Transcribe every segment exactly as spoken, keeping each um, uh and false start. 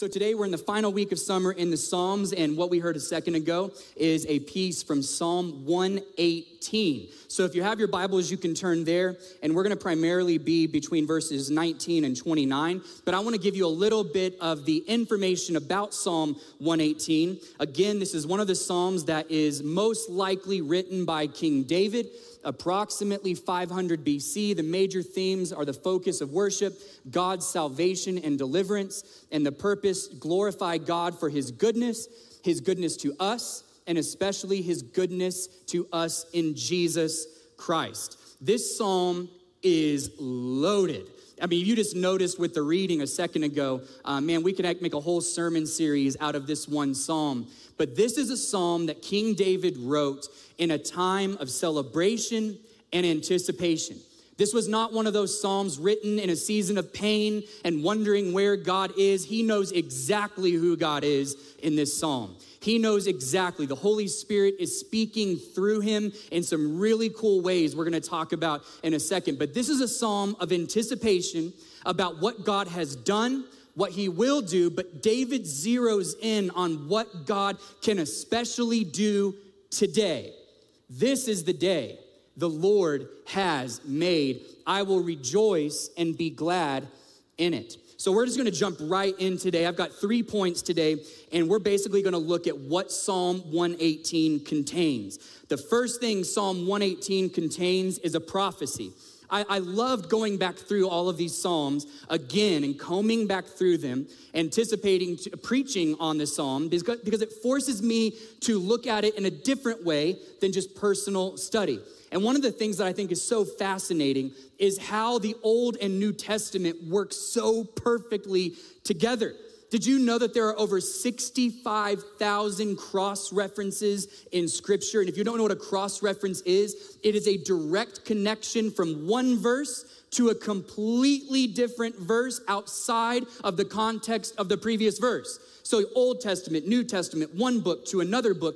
So today we're in the final week of summer in the Psalms, and what we heard a second ago is a piece from Psalm one eighteen. So if you have your Bibles, you can turn there, and we're gonna primarily be between verses nineteen and twenty-nine, but I wanna give you a little bit of the information about Psalm one eighteen. Again, this is one of the Psalms that is most likely written by King David, approximately five hundred B C. The major themes are the focus of worship, God's salvation and deliverance, and the purpose, glorify God for his goodness, his goodness to us, and especially his goodness to us in Jesus Christ. This psalm is loaded. I mean, you just noticed with the reading a second ago, uh, man, we could make a whole sermon series out of this one psalm. But this is a psalm that King David wrote in a time of celebration and anticipation. This was not one of those psalms written in a season of pain and wondering where God is. He knows exactly who God is in this psalm. He knows exactly. The Holy Spirit is speaking through him in some really cool ways we're going to talk about in a second. But this is a psalm of anticipation about what God has done, what he will do, but David zeroes in on what God can especially do today. This is the day the Lord has made. I will rejoice and be glad in it. So we're just gonna jump right in today. I've got three points today, and we're basically gonna look at what Psalm one eighteen contains. The first thing Psalm one eighteen contains is a prophecy. I, I loved going back through all of these Psalms again and combing back through them, anticipating to, preaching on this Psalm because, because it forces me to look at it in a different way than just personal study. And one of the things that I think is so fascinating is how the Old and New Testament work so perfectly together. Did you know that there are over sixty-five thousand cross-references in Scripture? And if you don't know what a cross-reference is, it is a direct connection from one verse to a completely different verse outside of the context of the previous verse. So Old Testament, New Testament, one book to another book,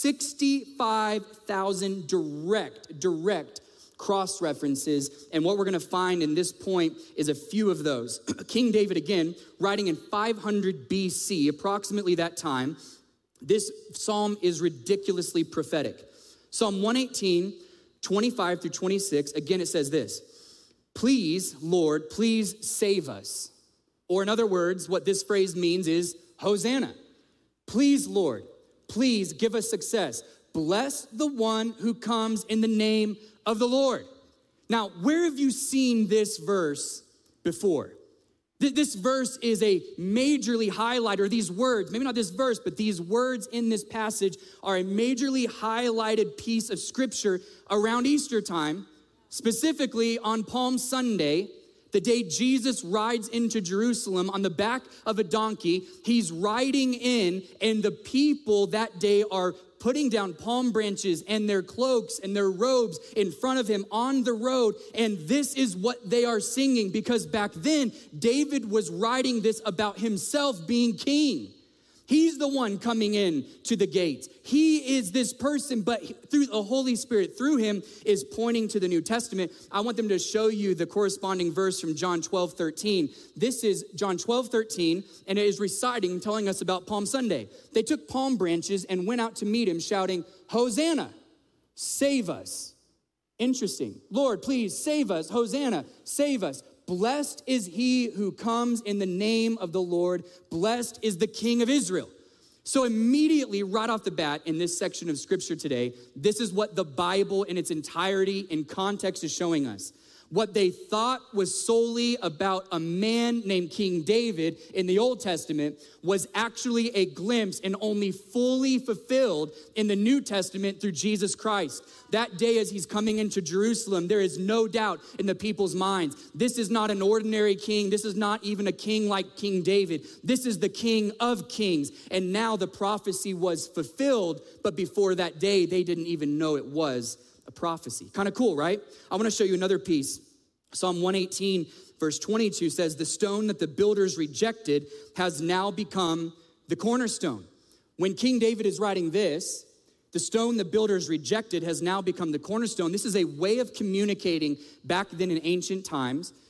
sixty-five thousand direct, direct cross-references. And what we're gonna find in this point is a few of those. King David, again, writing in five hundred B C, approximately that time, this psalm is ridiculously prophetic. Psalm one eighteen, twenty-five through twenty-six, again, it says this: please, Lord, please save us. Or in other words, what this phrase means is, Hosanna. Please, Lord, please give us success. Bless the one who comes in the name of the Lord. Now, where have you seen this verse before? This verse is a majorly highlighted, or these words, maybe not this verse, but these words in this passage are a majorly highlighted piece of scripture around Easter time, specifically on Palm Sunday, the day Jesus rides into Jerusalem on the back of a donkey. He's riding in, and the people that day are putting down palm branches and their cloaks and their robes in front of him on the road. And this is what they are singing, because back then, David was writing this about himself being king. He's the one coming in to the gates. He is this person, but through the Holy Spirit, through him, is pointing to the New Testament. I want them to show you the corresponding verse from John twelve, thirteen. This is John twelve, thirteen, and it is reciting, telling us about Palm Sunday. They took palm branches and went out to meet him, shouting, Hosanna, save us. Interesting. Lord, please save us. Hosanna, save us. Blessed is he who comes in the name of the Lord. Blessed is the King of Israel. So immediately, right off the bat, in this section of scripture today, this is what the Bible in its entirety in context is showing us. What they thought was solely about a man named King David in the Old Testament was actually a glimpse and only fully fulfilled in the New Testament through Jesus Christ. That day as he's coming into Jerusalem, there is no doubt in the people's minds. This is not an ordinary king. This is not even a king like King David. This is the King of Kings. And now the prophecy was fulfilled, but before that day, they didn't even know it was a prophecy. Kind of cool, right? I want to show you another piece. Psalm one eighteen, verse twenty-two says, the stone that the builders rejected has now become the cornerstone. When King David is writing this, the stone the builders rejected has now become the cornerstone. This is a way of communicating back then in ancient times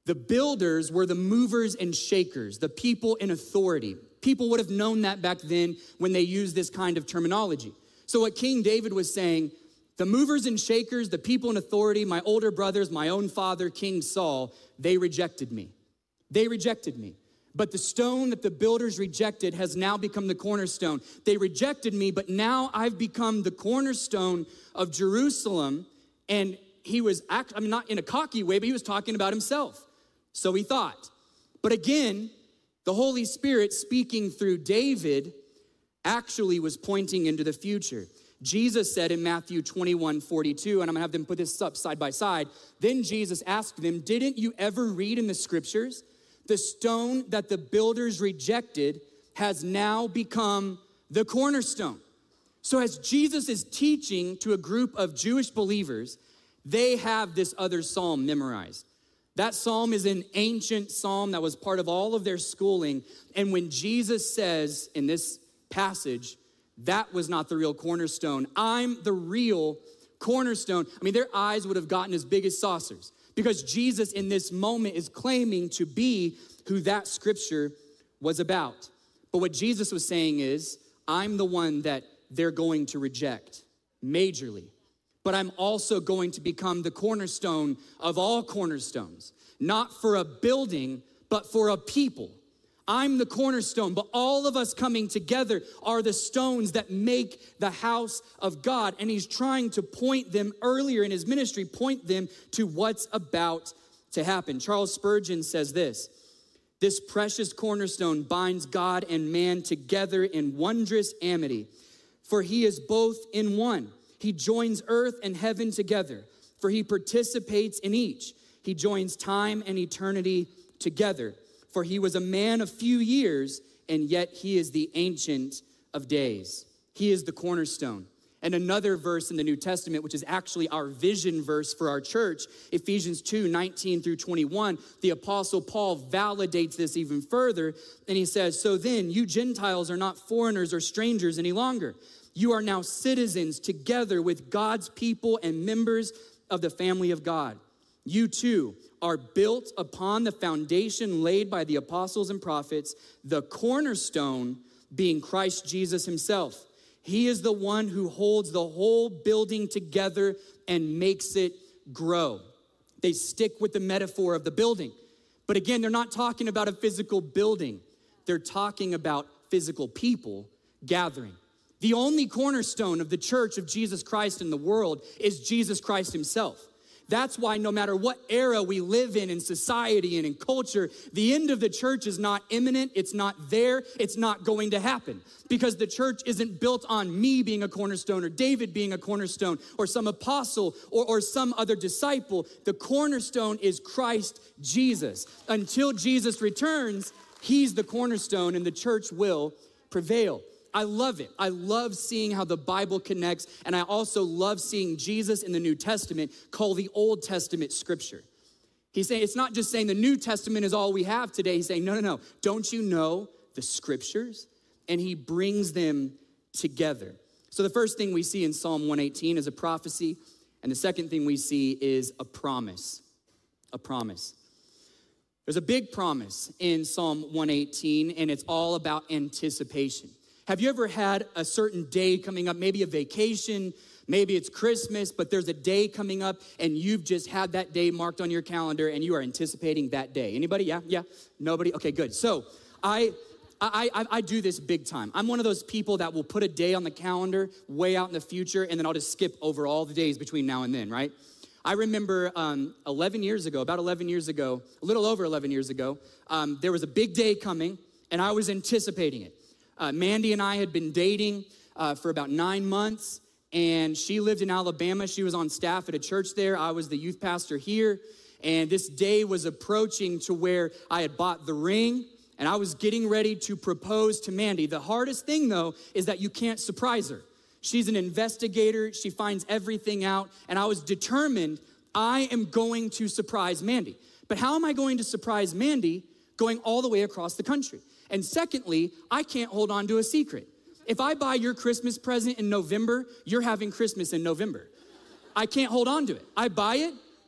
The builders were the movers and shakers, the people in authority. People would have known that back then when they used this kind of terminology. So what King David was saying, the movers and shakers, the people in authority, my older brothers, my own father, King Saul, they rejected me. They rejected me. But the stone that the builders rejected has now become the cornerstone. They rejected me, but now I've become the cornerstone of Jerusalem. And he was, act, I mean, not in a cocky way, but he was talking about himself. So he thought. But again, the Holy Spirit speaking through David actually was pointing into the future. Jesus said in Matthew twenty-one forty-two, and I'm gonna have them put this up side by side. Then Jesus asked them, didn't you ever read in the scriptures, the stone that the builders rejected has now become the cornerstone? So as Jesus is teaching to a group of Jewish believers, they have this other psalm memorized. That psalm is an ancient psalm that was part of all of their schooling. And when Jesus says in this passage, that was not the real cornerstone, I'm the real cornerstone, I mean, their eyes would have gotten as big as saucers, because Jesus in this moment is claiming to be who that scripture was about. But what Jesus was saying is, I'm the one that they're going to reject majorly. But I'm also going to become the cornerstone of all cornerstones, not for a building, but for a people. I'm the cornerstone, but all of us coming together are the stones that make the house of God. And he's trying to point them earlier in his ministry, point them to what's about to happen. Charles Spurgeon says this, this precious cornerstone binds God and man together in wondrous amity, for he is both in one. He joins earth and heaven together, for he participates in each. He joins time and eternity together, for he was a man of few years, and yet he is the ancient of days. He is the cornerstone. And another verse in the New Testament, which is actually our vision verse for our church, Ephesians two, nineteen through twenty-one, the Apostle Paul validates this even further, and he says, so then you Gentiles are not foreigners or strangers any longer. You are now citizens together with God's people and members of the family of God. You too are built upon the foundation laid by the apostles and prophets, the cornerstone being Christ Jesus himself. He is the one who holds the whole building together and makes it grow. They stick with the metaphor of the building. But again, they're not talking about a physical building. They're talking about physical people gathering. The only cornerstone of the church of Jesus Christ in the world is Jesus Christ himself. That's why no matter what era we live in in society and in culture, the end of the church is not imminent, it's not there, it's not going to happen. Because the church isn't built on me being a cornerstone or David being a cornerstone or some apostle or, or some other disciple. The cornerstone is Christ Jesus. Until Jesus returns, he's the cornerstone and the church will prevail. I love it. I love seeing how the Bible connects, and I also love seeing Jesus in the New Testament call the Old Testament scripture. He's saying, it's not just saying the New Testament is all we have today. He's saying, no, no, no. Don't you know the scriptures? And he brings them together. So the first thing we see in Psalm one eighteen is a prophecy, and the second thing we see is a promise. A promise. There's a big promise in Psalm one eighteen, and it's all about anticipation. Have you ever had a certain day coming up, maybe a vacation, maybe it's Christmas, but there's a day coming up and you've just had that day marked on your calendar and you are anticipating that day? Anybody? Yeah? Yeah? Nobody? Okay, good. So I, I, I, I do this big time. I'm one of those people that will put a day on the calendar way out in the future, and then I'll just skip over all the days between now and then, right? I remember um, eleven years ago, about eleven years ago, a little over eleven years ago, um, there was a big day coming and I was anticipating it. Uh, Mandy and I had been dating uh, for about nine months, and she lived in Alabama. She was on staff at a church there. I was the youth pastor here, and this day was approaching to where I had bought the ring, and I was getting ready to propose to Mandy. The hardest thing, though, is that you can't surprise her. She's an investigator. She finds everything out, and I was determined I am going to surprise Mandy. But how am I going to surprise Mandy going all the way across the country? And secondly, I can't hold on to a secret. If I buy your Christmas present in November, you're having Christmas in November. I can't hold on to it. I buy it,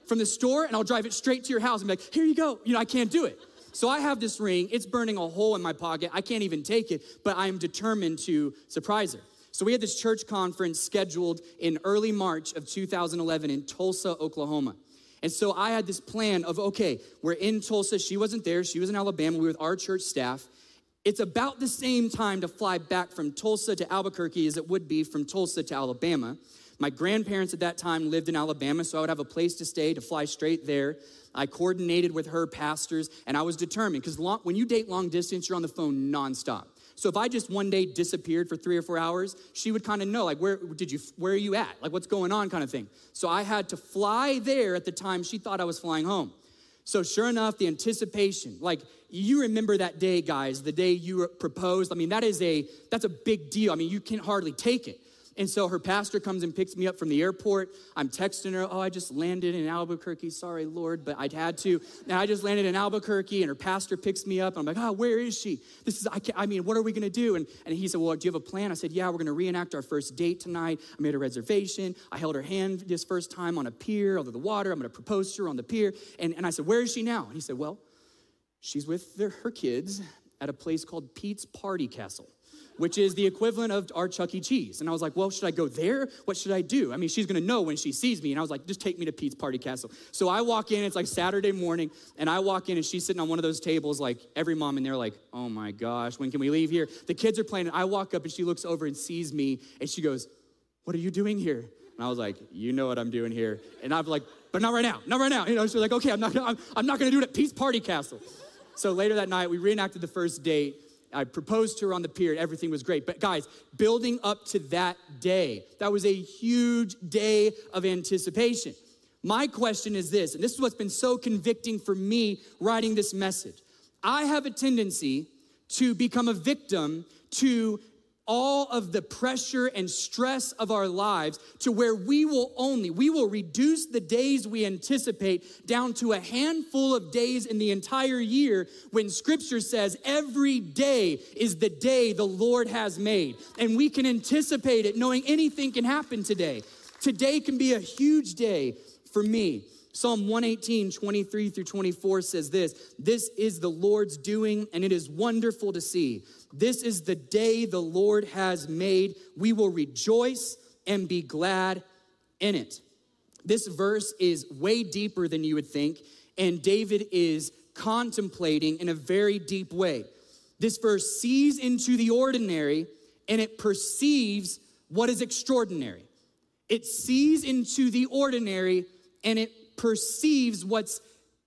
from the store and I'll drive it straight to your house and be like, here you go. You know, I can't do it. So I have this ring. It's burning a hole in my pocket. I can't even take it, but I'm determined to surprise her. So we had this church conference scheduled in early March of two thousand eleven in Tulsa, Oklahoma. And so I had this plan of, okay, we're in Tulsa. She wasn't there. She was in Alabama. We were with our church staff. It's about the same time to fly back from Tulsa to Albuquerque as it would be from Tulsa to Alabama. My grandparents at that time lived in Alabama, so I would have a place to stay to fly straight there. I coordinated with her pastors, and I was determined, because when you date long distance, you're on the phone nonstop. So if I just one day disappeared for three or four hours, she would kind of know, like, where did you, where are you at? Like, what's going on kind of thing. So I had to fly there at the time she thought I was flying home. So sure enough, the anticipation, like, you remember that day, guys, the day you proposed. I mean, that is a, that's a big deal. I mean, you can hardly take it. And so her pastor comes and picks me up from the airport. I'm texting her, oh, I just landed in Albuquerque. Sorry, Lord, but I'd had to. And I just landed in Albuquerque, and her pastor picks me up. And I'm like, oh, where is she? This is, I, can't, I mean, what are we going to do? And, and he said, well, do you have a plan? I said, yeah, we're going to reenact our first date tonight. I made a reservation. I held her hand this first time on a pier over the water. I'm going to propose to her on the pier. And, and I said, where is she now? And he said, well, she's with their, her kids at a place called Pete's Party Castle, which is the equivalent of our Chuck E. Cheese. And I was like, well, should I go there? What should I do? I mean, she's gonna know when she sees me. And I was like, just take me to Pete's Party Castle. So I walk in, it's like Saturday morning, and I walk in and she's sitting on one of those tables, like every mom in there like, oh my gosh, when can we leave here? The kids are playing, and I walk up and she looks over and sees me, and she goes, what are you doing here? And I was like, you know what I'm doing here. And I'm like, but not right now, not right now. You know, she's like, okay, I'm not, I'm, I'm not gonna do it at Pete's Party Castle. So later that night, we reenacted the first date. I proposed to her on the pier. Everything was great. But guys, building up to that day, that was a huge day of anticipation. My question is this, and this is what's been so convicting for me writing this message. I have a tendency to become a victim to all of the pressure and stress of our lives, to where we will only, we will reduce the days we anticipate down to a handful of days in the entire year, when scripture says every day is the day the Lord has made. And we can anticipate it knowing anything can happen today. Today can be a huge day for me. Psalm one eighteen, twenty-three through twenty-four says this, this is the Lord's doing, and it is wonderful to see. This is the day the Lord has made. We will rejoice and be glad in it. This verse is way deeper than you would think, and David is contemplating in a very deep way. This verse sees into the ordinary, and it perceives what is extraordinary. It sees into the ordinary, and it perceives what's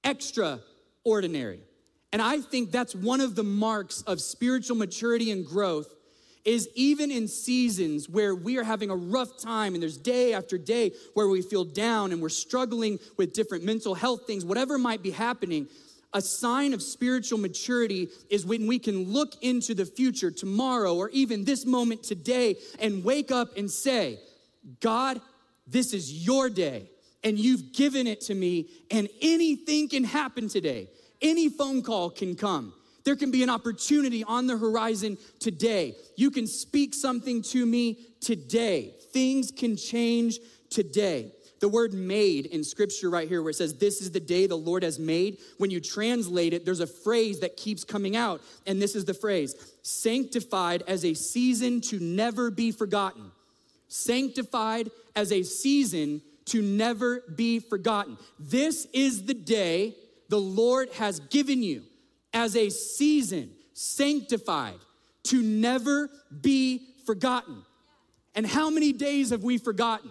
extraordinary. And I think that's one of the marks of spiritual maturity and growth, is even in seasons where we are having a rough time and there's day after day where we feel down and we're struggling with different mental health things, whatever might be happening, a sign of spiritual maturity is when we can look into the future tomorrow or even this moment today and wake up and say, God, this is your day. And you've given it to me, and anything can happen today. Any phone call can come. There can be an opportunity on the horizon today. You can speak something to me today. Things can change today. The word made in scripture right here, where it says, this is the day the Lord has made. When you translate it, there's a phrase that keeps coming out. And this is the phrase, sanctified as a season to never be forgotten. Sanctified as a season to never be forgotten. This is the day the Lord has given you as a season, sanctified, to never be forgotten. And how many days have we forgotten?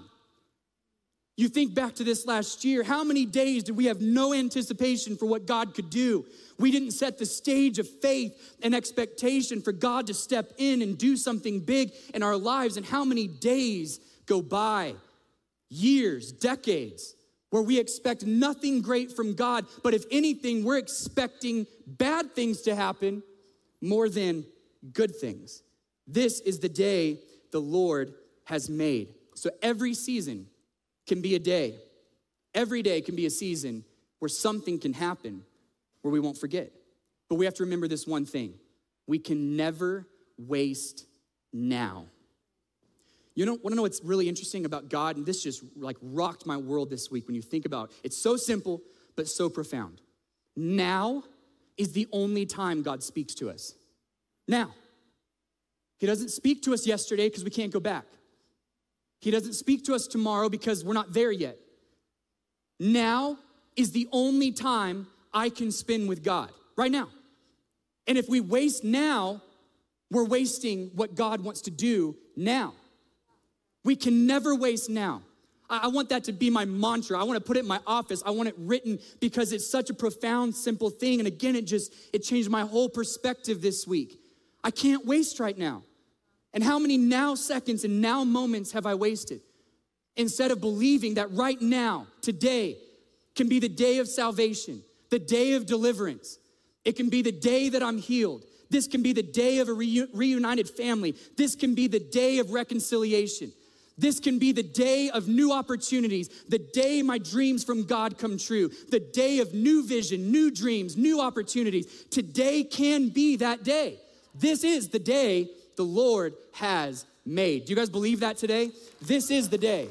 You think back to this last year, how many days did we have no anticipation for what God could do? We didn't set the stage of faith and expectation for God to step in and do something big in our lives. And how many days go by, years, decades, where we expect nothing great from God, but if anything, we're expecting bad things to happen more than good things. This is the day the Lord has made. So every season can be a day. Every day can be a season where something can happen where we won't forget. But we have to remember this one thing. We can never waste now. You know, want to know what's really interesting about God? And this just like rocked my world this week when you think about it. It's so simple, but so profound. Now is the only time God speaks to us. Now. He doesn't speak to us yesterday because we can't go back. He doesn't speak to us tomorrow because we're not there yet. Now is the only time I can spend with God, right now. And if we waste now, we're wasting what God wants to do now. We can never waste now. I want that to be my mantra. I want to put it in my office. I want it written because it's such a profound, simple thing. And again, it just, it changed my whole perspective this week. I can't waste right now. And how many now seconds and now moments have I wasted? Instead of believing that right now, today, can be the day of salvation, the day of deliverance. It can be the day that I'm healed. This can be the day of a reu- reunited family. This can be the day of reconciliation. This can be the day of new opportunities, the day my dreams from God come true, the day of new vision, new dreams, new opportunities. Today can be that day. This is the day the Lord has made. Do you guys believe that today? This is the day.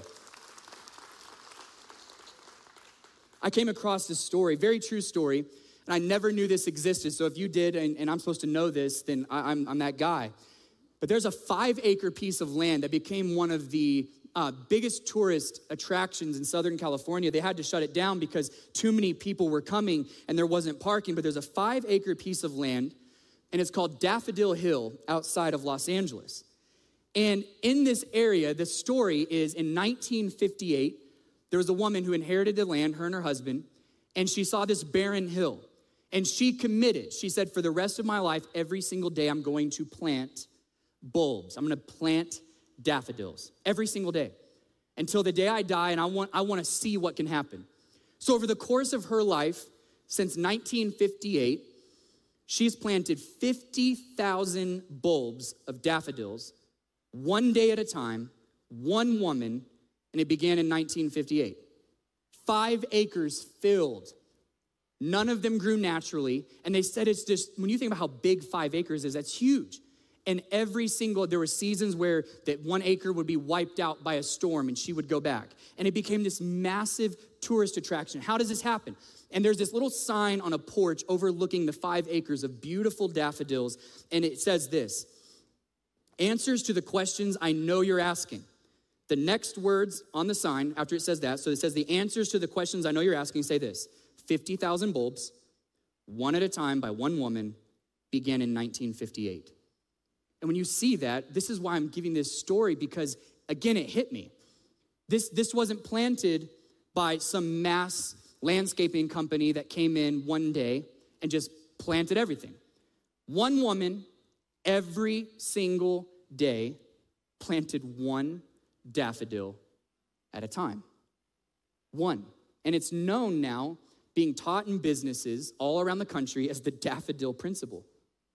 I came across this story, very true story, and I never knew this existed. So if you did, and, and I'm supposed to know this, then I, I'm, I'm that guy. But there's a five acre piece of land that became one of the uh, biggest tourist attractions in Southern California. They had to shut it down because too many people were coming and there wasn't parking. But there's a five acre piece of land, and it's called Daffodil Hill outside of Los Angeles. And in this area, the story is in nineteen fifty-eight, there was a woman who inherited the land, her and her husband, and she saw this barren hill. And she committed, she said, for the rest of my life, every single day I'm going to plant bulbs. I'm gonna plant daffodils every single day until the day I die, and I want, I want to see what can happen. So over the course of her life, since nineteen fifty-eight, she's planted fifty thousand bulbs of daffodils, one day at a time, one woman, and it began in nineteen fifty-eight. Five acres filled. None of them grew naturally, and they said it's just, when you think about how big five acres is, that's huge. And every single, there were seasons where that one acre would be wiped out by a storm and she would go back. And it became this massive tourist attraction. How does this happen? And there's this little sign on a porch overlooking the five acres of beautiful daffodils. And it says this: answers to the questions I know you're asking. The next words on the sign after it says that, so it says the answers to the questions I know you're asking, say this: fifty thousand bulbs, one at a time by one woman, began in nineteen fifty-eight. And when you see that, this is why I'm giving this story, because again, it hit me. This, this wasn't planted by some mass landscaping company that came in one day and just planted everything. One woman, every single day, planted one daffodil at a time. One. And it's known now, being taught in businesses all around the country, as the daffodil principle.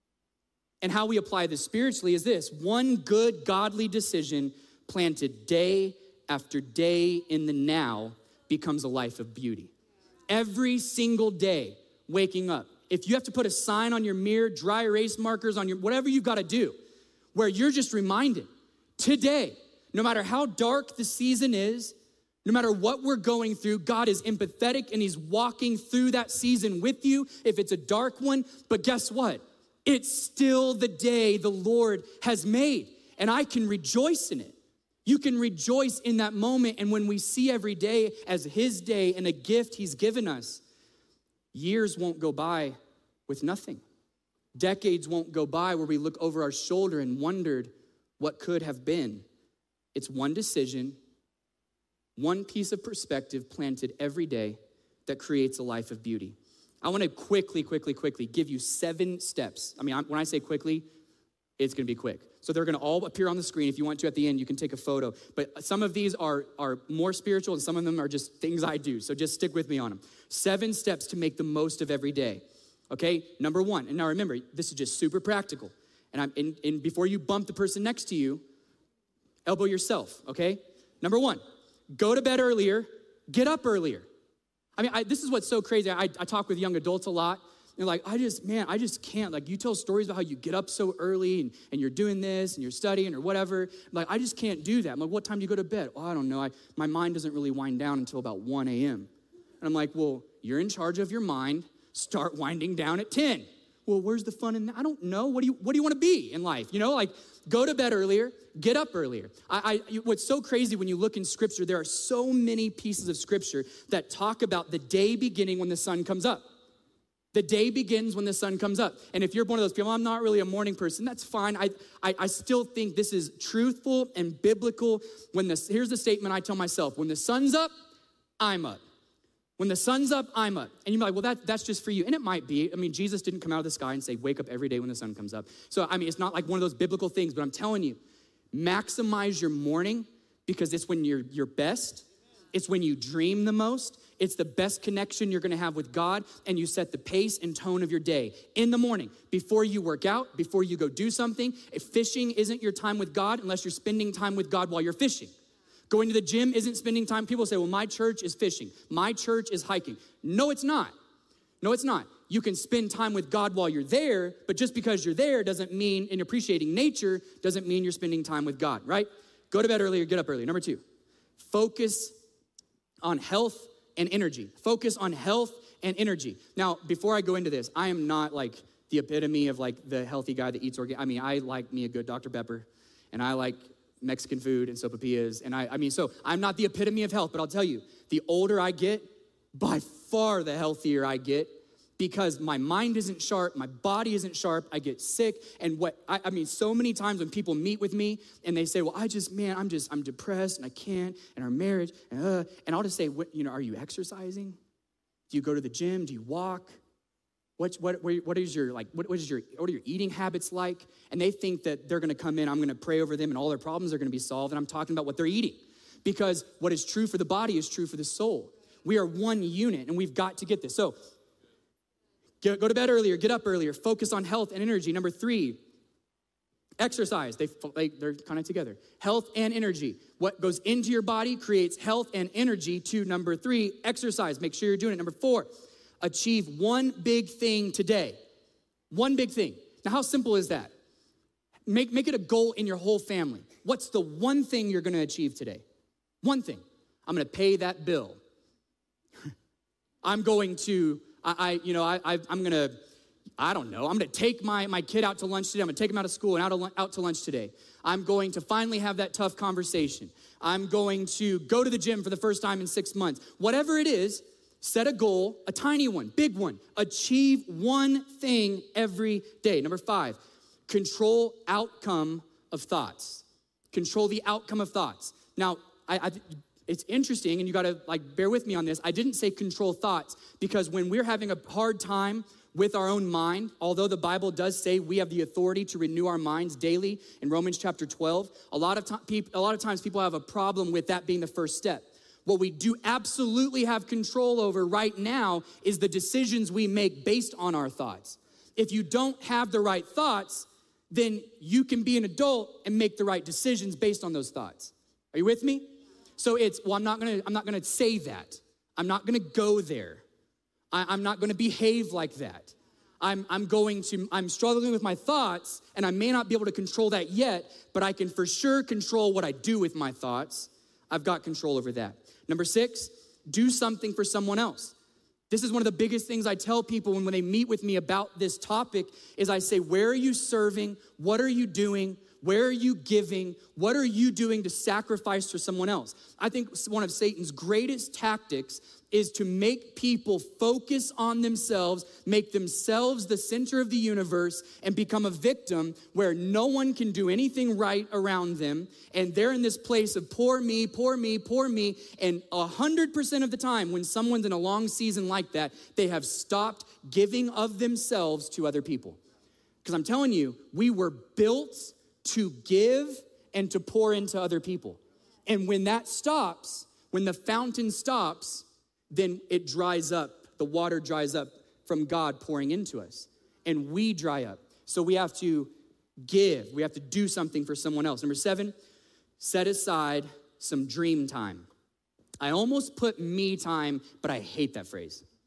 And how we apply this spiritually is this: one good, godly decision planted day after day in the now becomes a life of beauty. Every single day, waking up. If you have to put a sign on your mirror, dry erase markers on your, whatever you've got to do, where you're just reminded, today, no matter how dark the season is, no matter what we're going through, God is empathetic and he's walking through that season with you if it's a dark one. But guess what? It's still the day the Lord has made, and I can rejoice in it. You can rejoice in that moment, and when we see every day as his day and a gift he's given us, years won't go by with nothing. Decades won't go by where we look over our shoulder and wondered what could have been. It's one decision, one piece of perspective planted every day that creates a life of beauty. I want to quickly, quickly, quickly give you seven steps. I mean, when I say quickly, it's going to be quick. So they're going to all appear on the screen. If you want to at the end, you can take a photo. But some of these are, are more spiritual and some of them are just things I do. So just stick with me on them. Seven steps to make the most of every day. Okay, number one. And now remember, this is just super practical. And I'm in, in before you bump the person next to you, elbow yourself, okay? Number one, go to bed earlier, get up earlier. I mean, I, this is what's so crazy. I, I talk with young adults a lot, You're like, I just, man, I just can't. Like, you tell stories about how you get up so early and, and you're doing this and you're studying or whatever. I'm like, I just can't do that. I'm like, what time do you go to bed? Oh, I don't know. I, my mind doesn't really wind down until about one a.m. And I'm like, well, you're in charge of your mind. Start winding down at ten. Well, where's the fun in that? I don't know. What do you, what do you want to be in life? You know, like, go to bed earlier, get up earlier. I, I, what's so crazy when you look in Scripture, there are so many pieces of Scripture that talk about the day beginning when the sun comes up. The day begins when the sun comes up. And if you're one of those people, I'm not really a morning person, that's fine. I, I, I still think this is truthful and biblical. When the, here's the statement I tell myself: when the sun's up, I'm up. When the sun's up, I'm up. And you're like, well, that, that's just for you. And it might be. I mean, Jesus didn't come out of the sky and say, wake up every day when the sun comes up. So, I mean, it's not like one of those biblical things, but I'm telling you, maximize your morning because it's when you're your best. It's when you dream the most. It's the best connection you're gonna have with God, and you set the pace and tone of your day in the morning, before you work out, before you go do something. If fishing isn't your time with God, unless you're spending time with God while you're fishing. Going to the gym isn't spending time. People say, well, my church is fishing. My church is hiking. No, it's not. No, it's not. You can spend time with God while you're there, but just because you're there doesn't mean, in appreciating nature, doesn't mean you're spending time with God, right? Go to bed earlier, get up earlier. Number two, focus on health and energy. Focus on health and energy. Now, before I go into this, I am not like the epitome of like the healthy guy that eats organic. I mean, I like me a good Doctor Pepper, and I like Mexican food and sopapillas. And I, I mean, so I'm not the epitome of health, but I'll tell you, the older I get, by far the healthier I get, because my mind isn't sharp, my body isn't sharp, I get sick. And what, I, I mean, so many times when people meet with me and they say, well, I just, man, I'm just, I'm depressed and I can't, and our marriage, and, uh, and I'll just say, what, you know, are you exercising? Do you go to the gym? Do you walk? What, what, what is your, like, what, what is your, what are your eating habits like? And they think that they're gonna come in, I'm gonna pray over them and all their problems are gonna be solved, and I'm talking about what they're eating. Because what is true for the body is true for the soul. We are one unit, and we've got to get this. So, Get, go to bed earlier, get up earlier, focus on health and energy. Number three, exercise. They, they, they're kind of together. Health and energy. What goes into your body creates health and energy. To number three, exercise. Make sure you're doing it. Number four, achieve one big thing today. One big thing. Now, how simple is that? Make, make it a goal in your whole family. What's the one thing you're going to achieve today? One thing. I'm going to pay that bill. I'm going to... I, I, you know, I, I, I'm gonna, I don't know, I'm gonna take my, my kid out to lunch today. I'm gonna take him out of school and out, of, out to lunch today. I'm going to finally have that tough conversation. I'm going to go to the gym for the first time in six months. Whatever it is, set a goal, a tiny one, big one. Achieve one thing every day. Number five, control outcome of thoughts. Control the outcome of thoughts. Now, I, I it's interesting, and you gotta like bear with me on this. I didn't say control thoughts because when we're having a hard time with our own mind, although the Bible does say we have the authority to renew our minds daily in Romans chapter twelve, a lot of time, a lot of times people have a problem with that being the first step. What we do absolutely have control over right now is the decisions we make based on our thoughts. If you don't have the right thoughts, then you can be an adult and make the right decisions based on those thoughts. Are you with me? So it's, well, I'm not gonna, I'm not gonna say that. I'm not gonna go there. I, I'm not gonna behave like that. I'm, I'm going to, I'm struggling with my thoughts, and I may not be able to control that yet, but I can for sure control what I do with my thoughts. I've got control over that. Number six, do something for someone else. This is one of the biggest things I tell people when, when they meet with me about this topic is I say, where are you serving? What are you doing? Where are you giving? What are you doing to sacrifice for someone else? I think one of Satan's greatest tactics is to make people focus on themselves, make themselves the center of the universe, and become a victim where no one can do anything right around them. And they're in this place of poor me, poor me, poor me. And one hundred percent of the time when someone's in a long season like that, they have stopped giving of themselves to other people. Because I'm telling you, we were built to give and to pour into other people. And when that stops, when the fountain stops, then it dries up. The water dries up from God pouring into us. And we dry up. So we have to give. We have to do something for someone else. Number seven, set aside some dream time. I almost put me time, but I hate that phrase.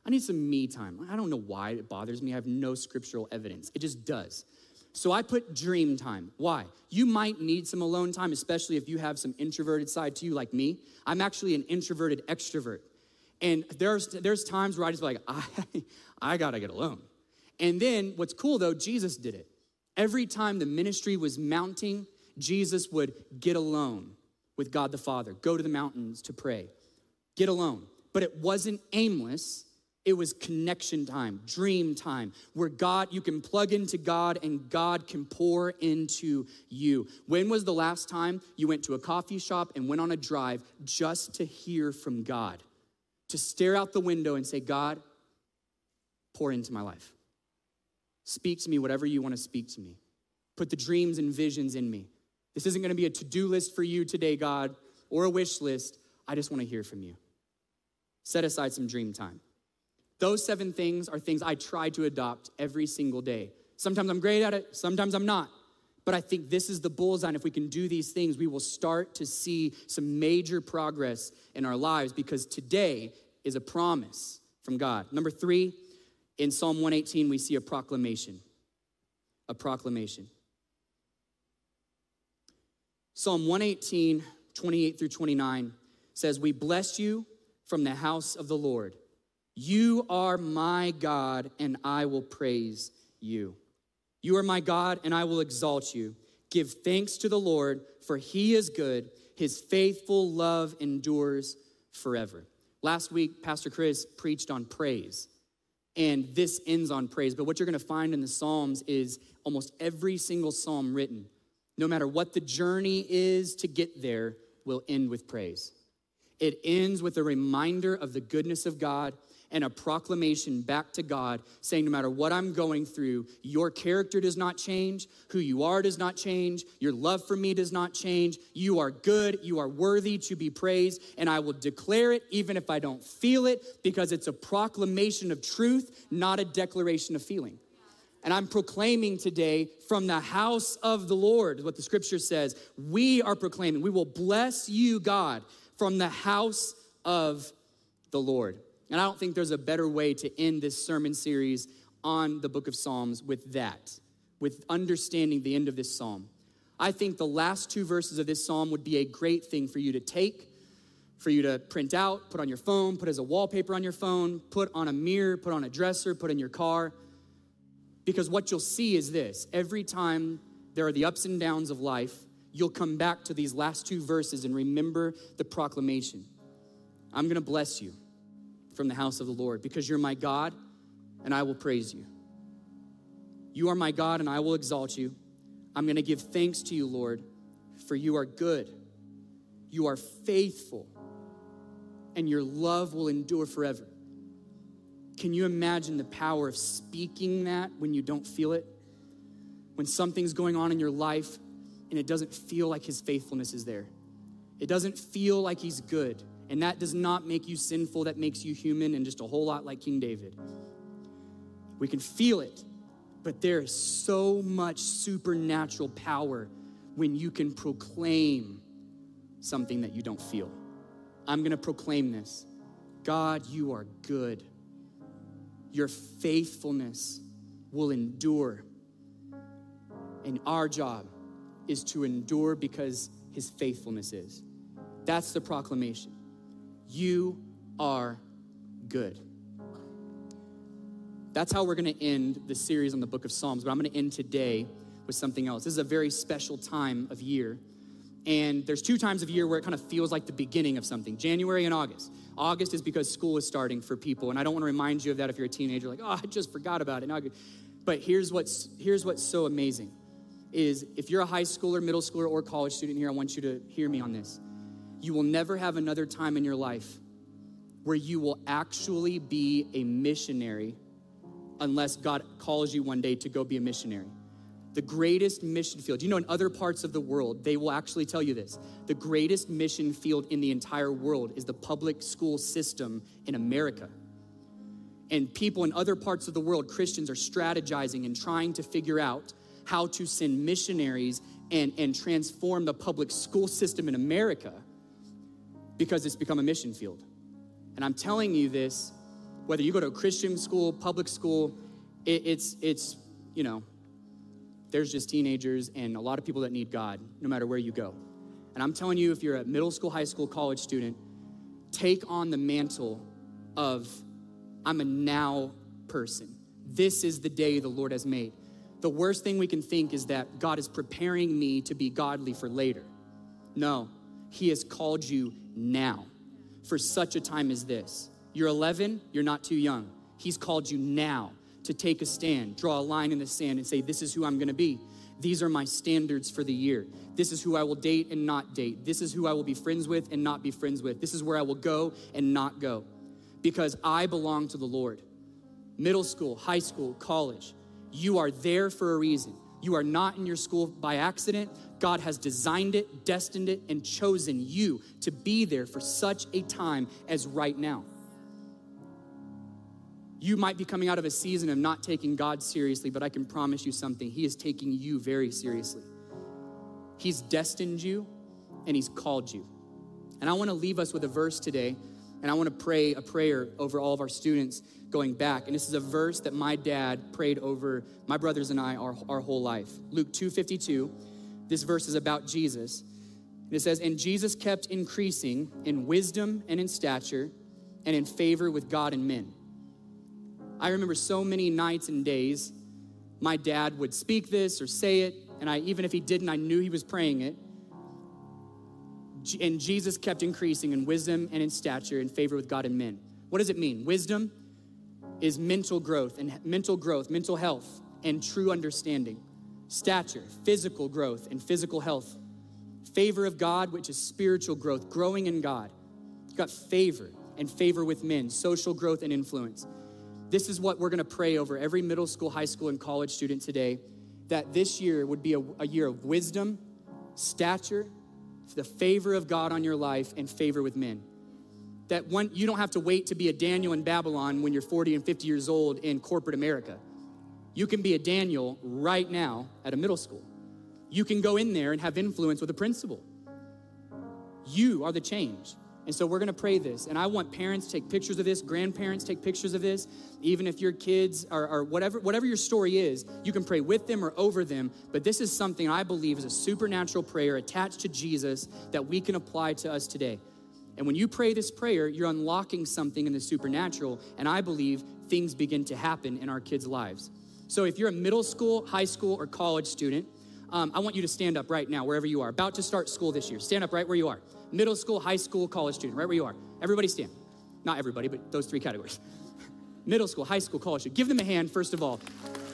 I need some me time. I don't know why it bothers me. I have no scriptural evidence. It just does. So I put dream time. Why? You might need some alone time, especially if you have some introverted side to you like me. I'm actually an introverted extrovert. And there's there's times where I just be like, I, I gotta get alone. And then what's cool though, Jesus did it. Every time the ministry was mounting, Jesus would get alone with God the Father, go to the mountains to pray, get alone. But it wasn't aimless. It was connection time, dream time, where God, you can plug into God and God can pour into you. When was the last time you went to a coffee shop and went on a drive just to hear from God? To stare out the window and say, God, pour into my life. Speak to me whatever you want to speak to me. Put the dreams and visions in me. This isn't going to be a to-do list for you today, God, or a wish list. I just want to hear from you. Set aside some dream time. Those seven things are things I try to adopt every single day. Sometimes I'm great at it, sometimes I'm not. But I think this is the bullseye. And if we can do these things, we will start to see some major progress in our lives because today is a promise from God. Number three, in Psalm one eighteen, we see a proclamation. A proclamation. Psalm one eighteen, twenty-eight through twenty-nine says, we bless you from the house of the Lord. You are my God, and I will praise you. You are my God, and I will exalt you. Give thanks to the Lord, for he is good. His faithful love endures forever. Last week, Pastor Chris preached on praise, and this ends on praise. But what you're going to find in the Psalms is almost every single psalm written, no matter what the journey is to get there, will end with praise. It ends with a reminder of the goodness of God and a proclamation back to God saying, no matter what I'm going through, your character does not change, who you are does not change, your love for me does not change. You are good, you are worthy to be praised, and I will declare it even if I don't feel it, because it's a proclamation of truth, not a declaration of feeling. And I'm proclaiming today from the house of the Lord, what the scripture says. We are proclaiming, we will bless you, God, from the house of the Lord. And I don't think there's a better way to end this sermon series on the book of Psalms with that, with understanding the end of this psalm. I think the last two verses of this psalm would be a great thing for you to take, for you to print out, put on your phone, put as a wallpaper on your phone, put on a mirror, put on a dresser, put in your car. Because what you'll see is this: every time there are the ups and downs of life, you'll come back to these last two verses and remember the proclamation. I'm gonna bless you from the house of the Lord because you're my God and I will praise you. You are my God and I will exalt you. I'm gonna give thanks to you, Lord, for you are good. You are faithful and your love will endure forever. Can you imagine the power of speaking that when you don't feel it? When something's going on in your life and it doesn't feel like his faithfulness is there. It doesn't feel like he's good. And that does not make you sinful. That makes you human and just a whole lot like King David. We can feel it, but there is so much supernatural power when you can proclaim something that you don't feel. I'm gonna proclaim this. God, you are good. Your faithfulness will endure. And our job is to endure because his faithfulness is. That's the proclamation. You are good. That's how we're gonna end the series on the book of Psalms, but I'm gonna end today with something else. This is a very special time of year. And there's two times of year where it kind of feels like the beginning of something, January and August. August is because school is starting for people, and I don't wanna remind you of that if you're a teenager, like, oh, I just forgot about it. Now, but here's what's, here's what's so amazing, is if you're a high schooler, middle schooler, or college student here, I want you to hear me on this. You will never have another time in your life where you will actually be a missionary unless God calls you one day to go be a missionary. The greatest mission field, you know, in other parts of the world, they will actually tell you this. The greatest mission field in the entire world is the public school system in America. And people in other parts of the world, Christians, are strategizing and trying to figure out how to send missionaries and, and transform the public school system in America because it's become a mission field. And I'm telling you this Whether you go to a Christian school, public school, it, it's, it's, you know, there's just teenagers and a lot of people that need God no matter where you go. And I'm telling you, if you're a middle school, high school, college student, take on the mantle of, I'm a now person. This is the day the Lord has made. The worst thing we can think is that God is preparing me to be godly for later. No, he has called you now for such a time as this. You're eleven, you're not too young. He's called you now to take a stand, draw a line in the sand and say, this is who I'm gonna be. These are my standards for the year. This is who I will date and not date. This is who I will be friends with and not be friends with. This is where I will go and not go, because I belong to the Lord. Middle school, high school, college, you are there for a reason. You are not in your school by accident. God has designed it, destined it, and chosen you to be there for such a time as right now. You might be coming out of a season of not taking God seriously, but I can promise you something. He is taking you very seriously. He's destined you and he's called you. And I want to leave us with a verse today, and I want to pray a prayer over all of our students going back. And this is a verse that my dad prayed over my brothers and I our, our whole life. Luke two fifty-two. This verse is about Jesus. And it says, and Jesus kept increasing in wisdom and in stature and in favor with God and men. I remember so many nights and days my dad would speak this or say it, and I, even if he didn't, I knew he was praying it. And Jesus kept increasing in wisdom and in stature, in favor with God and men. What does it mean? Wisdom is mental growth, and mental growth, mental health, and true understanding. Stature, physical growth and physical health. Favor of God, which is spiritual growth, growing in God. You've got favor and favor with men, social growth and influence. This is what we're gonna pray over every middle school, high school, and college student today, that this year would be a, a year of wisdom, stature, the favor of God on your life, and favor with men. That one, you don't have to wait to be a Daniel in Babylon when you're forty and fifty years old in corporate America. You can be a Daniel right now at a middle school. You can go in there and have influence with a principal. You are the change. And so we're gonna pray this. And I want parents to take pictures of this, grandparents take pictures of this. Even if your kids are, are whatever, whatever your story is, you can pray with them or over them. But this is something I believe is a supernatural prayer attached to Jesus that we can apply to us today. And when you pray this prayer, you're unlocking something in the supernatural. And I believe things begin to happen in our kids' lives. So if you're a middle school, high school, or college student, um, I want you to stand up right now, wherever you are. About to start school this year. Stand up right where you are. Middle school, high school, college student, right where you are. Everybody stand. Not everybody, but those three categories. Middle school, high school, college student. Give them a hand, first of all.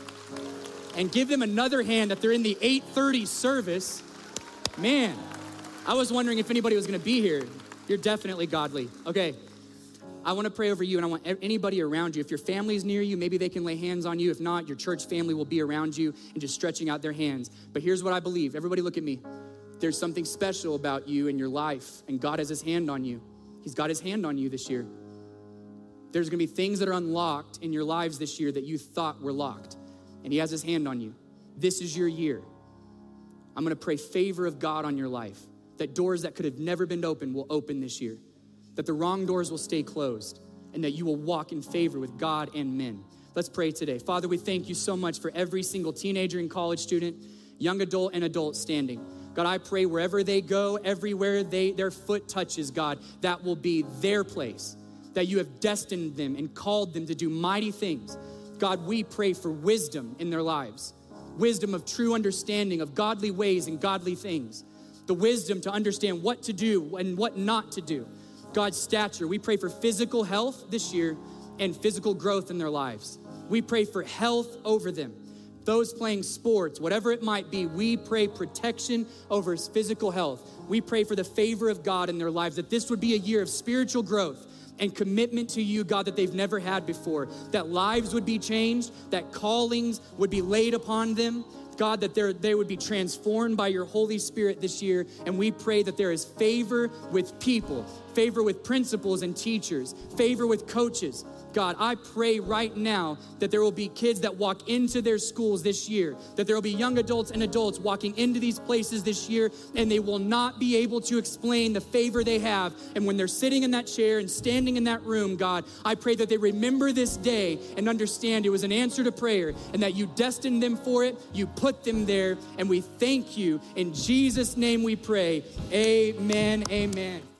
And give them another hand that they're in the eight thirty service. Man, I was wondering if anybody was gonna be here. You're definitely godly. Okay, I wanna pray over you, and I want anybody around you. If your family's near you, maybe they can lay hands on you. If not, your church family will be around you and just stretching out their hands. But here's what I believe. Everybody look at me. There's something special about you in your life, and God has his hand on you. He's got his hand on you this year. There's gonna be things that are unlocked in your lives this year that you thought were locked, and he has his hand on you. This is your year. I'm gonna pray favor of God on your life, that doors that could have never been opened will open this year, that the wrong doors will stay closed, and that you will walk in favor with God and men. Let's pray today. Father, we thank you so much for every single teenager and college student, young adult and adult standing. God, I pray wherever they go, everywhere they their foot touches, God, that will be their place, that you have destined them and called them to do mighty things. God, we pray for wisdom in their lives, wisdom of true understanding of godly ways and godly things, the wisdom to understand what to do and what not to do. God's stature, we pray for physical health this year and physical growth in their lives. We pray for health over them. Those playing sports, whatever it might be, we pray protection over his physical health. We pray for the favor of God in their lives, that this would be a year of spiritual growth and commitment to you, God, that they've never had before, that lives would be changed, that callings would be laid upon them, God, that they would be transformed by your Holy Spirit this year. And we pray that there is favor with people, favor with principals and teachers, favor with coaches, God, I pray right now that there will be kids that walk into their schools this year, that there will be young adults and adults walking into these places this year, and they will not be able to explain the favor they have. And when they're sitting in that chair and standing in that room, God, I pray that they remember this day and understand it was an answer to prayer and that you destined them for it, you put them there, and we thank you. In Jesus' name we pray, amen, amen.